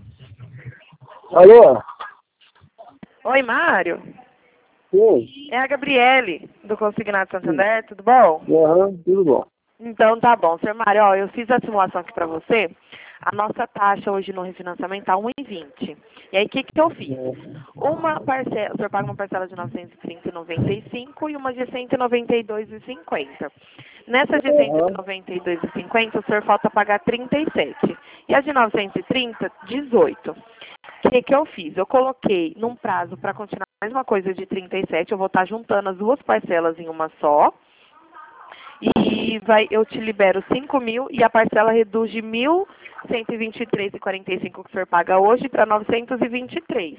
Alô? Oi, Mário. Sim. É a Gabriele, do Consignado Santander, tudo bom? Aham, tudo bom. Então tá bom. Senhor Mário, ó, eu fiz a simulação aqui para você. A nossa taxa hoje no refinanciamento está 1,20. E aí, o que eu fiz? Uma parcela, o senhor paga uma parcela de 930,95 e uma de 192,50. Nessa de 192,50, o senhor falta pagar 37. E a de 930, 18. O que eu fiz? Eu coloquei num prazo para continuar a mesma coisa de 37. Eu vou estar juntando as duas parcelas em uma só. E eu te libero 5 mil e a parcela reduz de 1.123,45 que o senhor paga hoje para 923.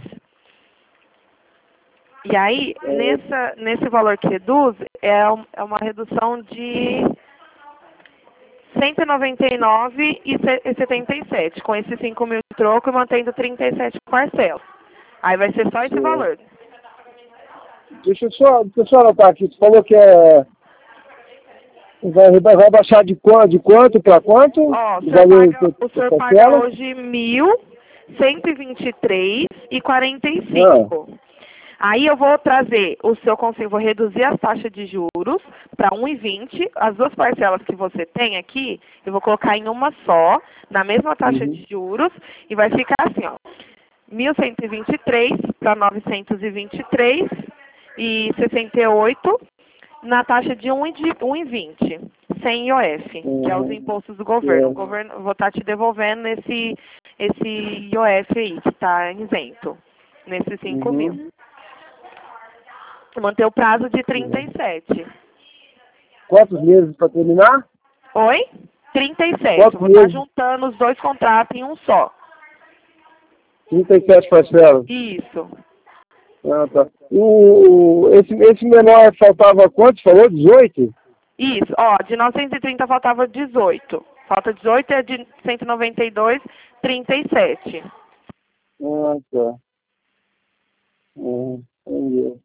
E aí, nesse valor que reduz, é uma redução de 199,77, com esses 5 mil de troco e mantendo 37 parcelas. Aí vai ser só esse valor. Deixa eu só anotar aqui. Você falou que vai baixar de quanto para quanto? Ó, o senhor paga hoje 1.123,45. Aí eu vou trazer vou reduzir as taxas de juros para 1,20. As duas parcelas que você tem aqui, eu vou colocar em uma só, na mesma taxa de juros, e vai ficar assim, ó. 1.123 para 923,68 na taxa de 1,20, sem IOF, que é os impostos do governo. O governo, vou estar te devolvendo esse IOF aí, que está isento, nesses 5 mil. Manter o prazo de 37. Quantos meses para terminar? Oi? 37. Vou estar juntando os dois contratos em um só. 37 parcelas. Isso. Ah, tá. Esse menor faltava quanto? Falou 18? Isso. Ó, de 930 faltava 18. Falta 18 é de 192,37. Ah, tá. Entendi.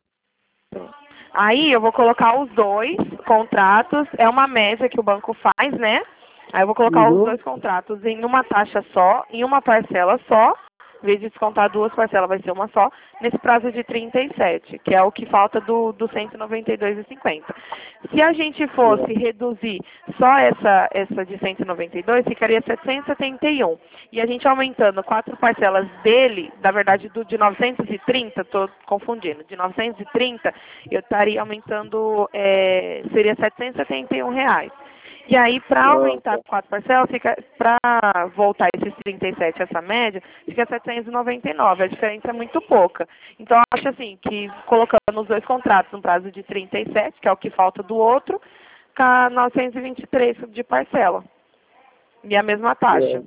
Aí eu vou colocar os dois contratos, é uma média que o banco faz, né? Aí eu vou colocar os dois contratos em uma taxa só, em uma parcela só, em vez de descontar duas parcelas, vai ser uma só, nesse prazo de 37, que é o que falta do 192,50. Se a gente fosse reduzir só essa de 192, ficaria 771. E a gente aumentando 4 parcelas dele, na verdade de 930, estou confundindo, de 930, eu estaria aumentando, seria R$771. E aí, para aumentar 4 parcelas, para voltar esses 37, essa média, fica 799. A diferença é muito pouca. Então, eu acho assim, que colocando os dois contratos no prazo de 37, que é o que falta do outro, fica 923 de parcela. E a mesma taxa.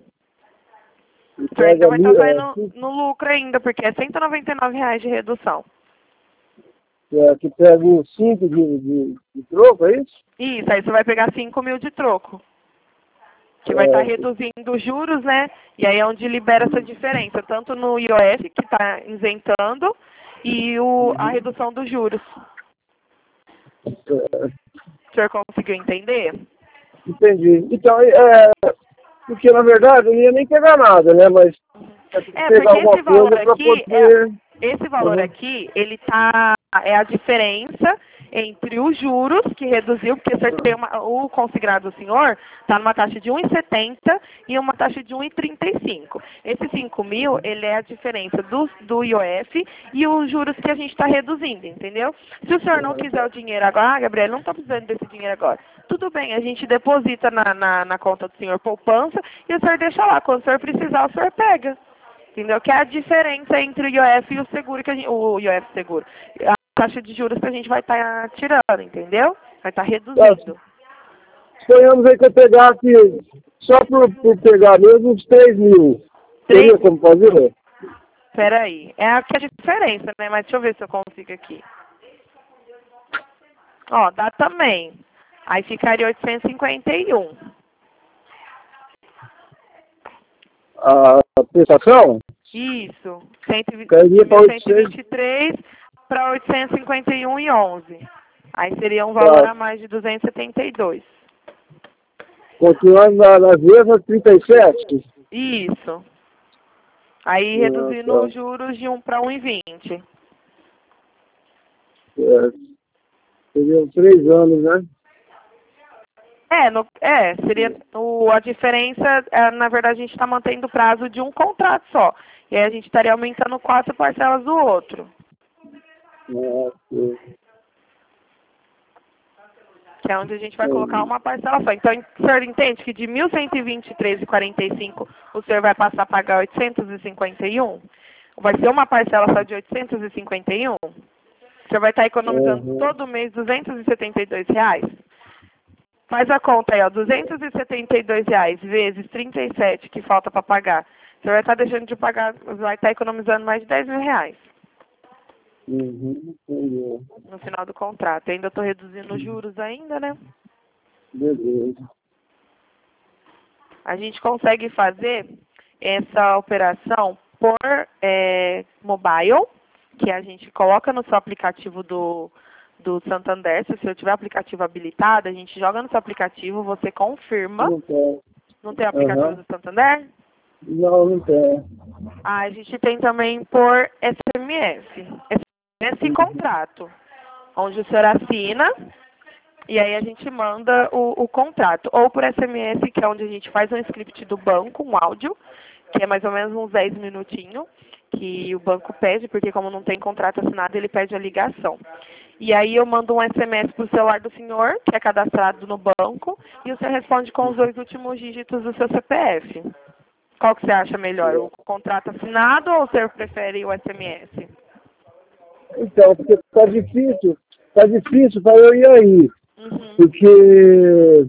O senhor ainda vai estar saindo no lucro ainda, porque é R$199 de redução. Que pega uns 5 de troco, é isso? Isso, aí você vai pegar 5 mil de troco. Que vai estar reduzindo os juros, né? E aí é onde libera essa diferença, tanto no IOF, que está isentando, e a redução dos juros. O senhor conseguiu entender? Entendi. Então, porque na verdade eu não ia nem pegar nada, né? Mas pegar porque esse valor aqui, poder... esse valor aqui, ele é a diferença entre os juros, que reduziu, porque o consignado do senhor está numa taxa de 1,70 e uma taxa de 1,35. Esse 5 mil, ele é a diferença do IOF e os juros que a gente está reduzindo, entendeu? Se o senhor não quiser o dinheiro agora, Gabriel, não estou precisando desse dinheiro agora. Tudo bem, a gente deposita na conta do senhor poupança e o senhor deixa lá. Quando o senhor precisar, o senhor pega. Entendeu? Que é a diferença entre o IOF e o seguro, o IOF seguro. A taxa de juros que a gente vai estar tirando, entendeu? Vai estar reduzindo. Sonhamos aí que eu pegasse, só por pegar mesmo, uns 3 mil. Teria como fazer? Peraí. É a diferença, né? Mas deixa eu ver se eu consigo aqui. Ó, dá também. Aí ficaria 851. A prestação? Isso. Cairia para 123 para 851,11. Aí seria um valor a mais de 272. Continuando nas mesmas 37? Isso. Aí reduzindo os juros de 1 para 1,20. Seriam 3 anos, né? Seria a diferença, na verdade a gente está mantendo o prazo de um contrato só. E aí a gente estaria aumentando 4 parcelas do outro. Que é onde a gente vai colocar uma parcela só. Então, o senhor entende que de R$ 1.123,45 o senhor vai passar a pagar 851? Vai ser uma parcela só de 851? O senhor vai estar economizando todo mês R$ 272. Faz a conta aí, ó, R$ 272 vezes 37 que falta para pagar. Você vai estar deixando de pagar, vai estar economizando mais de R$ 10.000. No final do contrato. Eu ainda estou reduzindo os juros ainda, né? Beleza. A gente consegue fazer essa operação por mobile, que a gente coloca no seu aplicativo do Santander. Se o senhor tiver aplicativo habilitado, a gente joga no seu aplicativo, você confirma. Não tem aplicativo do Santander? Não tem. A gente tem também por SMS. SMS contrato, onde o senhor assina e aí a gente manda o contrato. Ou por SMS, que é onde a gente faz um script do banco, um áudio, que é mais ou menos uns 10 minutinhos, que o banco pede, porque como não tem contrato assinado, ele pede a ligação. E aí eu mando um SMS para o celular do senhor, que é cadastrado no banco, e o senhor responde com os 2 últimos dígitos do seu CPF. Qual que você acha melhor, o contrato assinado ou o senhor prefere o SMS? Então, porque tá difícil para eu ir aí. Porque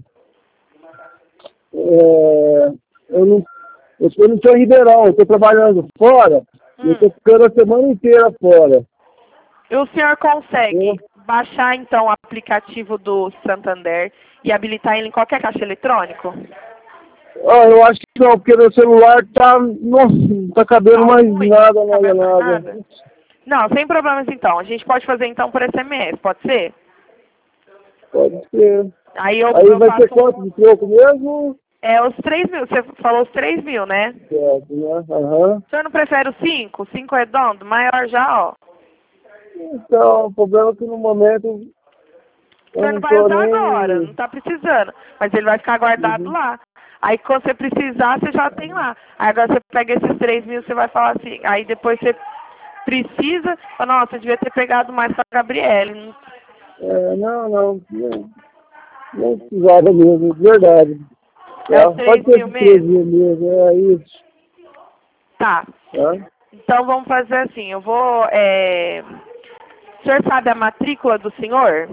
eu não estou em Ribeirão, eu estou trabalhando fora, e eu estou ficando a semana inteira fora. E o senhor consegue baixar, então, o aplicativo do Santander e habilitar ele em qualquer caixa eletrônico? Eu acho que não, porque meu celular não tá cabendo mais nada. Não, sem problemas então. A gente pode fazer então por SMS, pode ser? Pode ser. Aí vai ser quanto de troco mesmo? Os 3.000, você falou os 3.000, né? Certo, né? O senhor não prefere os 5? 5 redondo, maior já, ó. Então, o problema é que no momento... O senhor não vai usar agora, não tá precisando. Mas ele vai ficar guardado lá. Aí quando você precisar, você já tem lá. Aí agora você pega esses 3.000, você vai falar assim, aí depois você precisa, fala, nossa, eu devia ter pegado mais para a Gabriele. Não precisava mesmo, de verdade. Pode ser 3.000 mesmo, é isso. Tá. Então vamos fazer assim, eu vou... O senhor sabe a matrícula do senhor?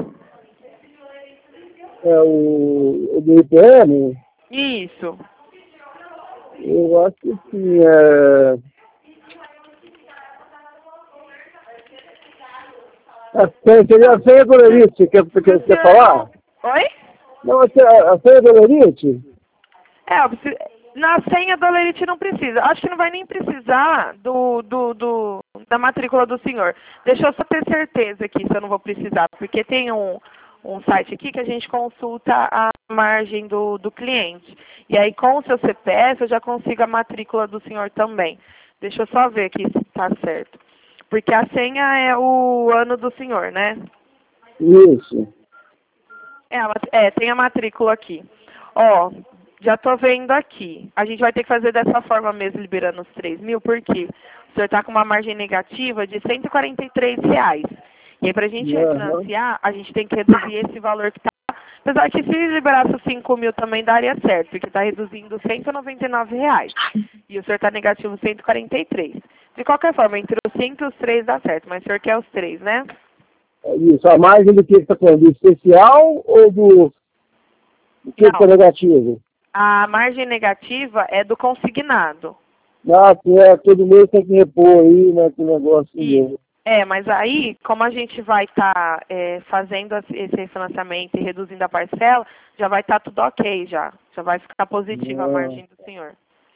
O do IPM? Isso. Eu acho que sim, seria a senha do Lerite, quer falar? Oi? Não, a senha do Lerite? Na senha do Lerite não precisa. Acho que não vai nem precisar da matrícula do senhor. Deixa eu só ter certeza aqui se eu não vou precisar, porque tem um site aqui que a gente consulta a margem do cliente. E aí com o seu CPF eu já consigo a matrícula do senhor também. Deixa eu só ver aqui se está certo. Porque a senha é o ano do senhor, né? Isso. Tem a matrícula aqui. Ó, já estou vendo aqui. A gente vai ter que fazer dessa forma mesmo, liberando os 3.000, porque o senhor está com uma margem negativa de R$ 143. E aí, para a gente refinanciar, a gente tem que reduzir esse valor que está. Apesar que se liberasse os 5.000 também daria certo, porque está reduzindo R$ 199. E o senhor está negativo 143. De qualquer forma, entre os 5 e os 3 dá certo, mas o senhor quer os 3, né? Isso, a margem do que está falando? Do especial ou do que está negativo? A margem negativa é do consignado. Todo mês tem que repor aí, né, que negócio mesmo. Mas aí, como a gente vai estar fazendo esse refinanciamento e reduzindo a parcela, já vai estar tudo ok já. Já vai ficar positiva a margem do senhor.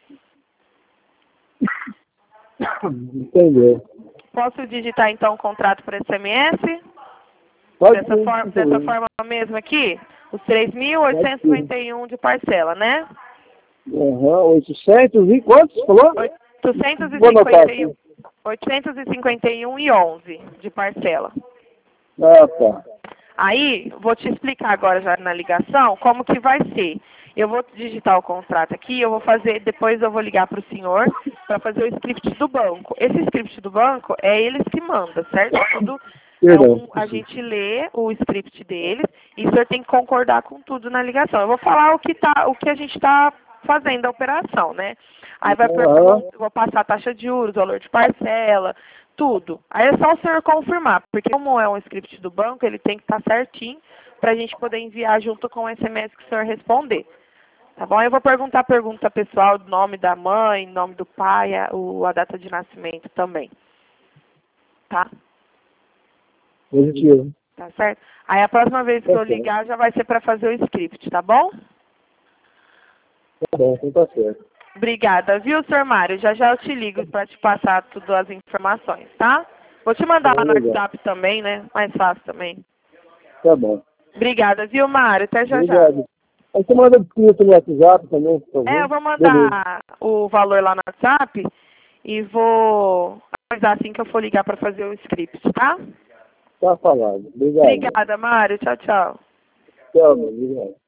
Entendeu. Posso digitar então o contrato por SMS? Dessa forma mesmo aqui? Os 3.851 de parcela, né? 800 e quantos, falou? Vou anotar aqui. 851,11 de parcela. Ah, tá. Aí, vou te explicar agora já na ligação como que vai ser. Eu vou digitar o contrato aqui, depois eu vou ligar para o senhor para fazer o script do banco. Esse script do banco é eles que mandam, certo? Tudo, a gente lê o script deles e o senhor tem que concordar com tudo na ligação. Eu vou falar o que a gente está fazendo a operação, né? Aí vou passar a taxa de juros, valor de parcela, tudo. Aí é só o senhor confirmar, porque como é um script do banco, ele tem que estar certinho para a gente poder enviar junto com o SMS que o senhor responder. Tá bom? Eu vou perguntar a pergunta pessoal, nome da mãe, nome do pai, a data de nascimento também. Tá? Positivo. Tá certo? Aí a próxima vez que eu ligar já vai ser para fazer o script, tá bom? Tá bom, então tá certo. Obrigada, viu, senhor Mário? Já eu te ligo para te passar todas as informações, tá? Vou te mandar lá no WhatsApp também, né? Mais fácil também. Tá bom. Obrigada, viu, Mário? Até já. Obrigado. Aí você manda escrito no WhatsApp também, por favor. Eu vou mandar o valor lá no WhatsApp e vou avisar assim que eu for ligar para fazer o script, tá? Tá falado. Obrigado. Obrigada, Mário. Tchau, tchau. Tchau, obrigado.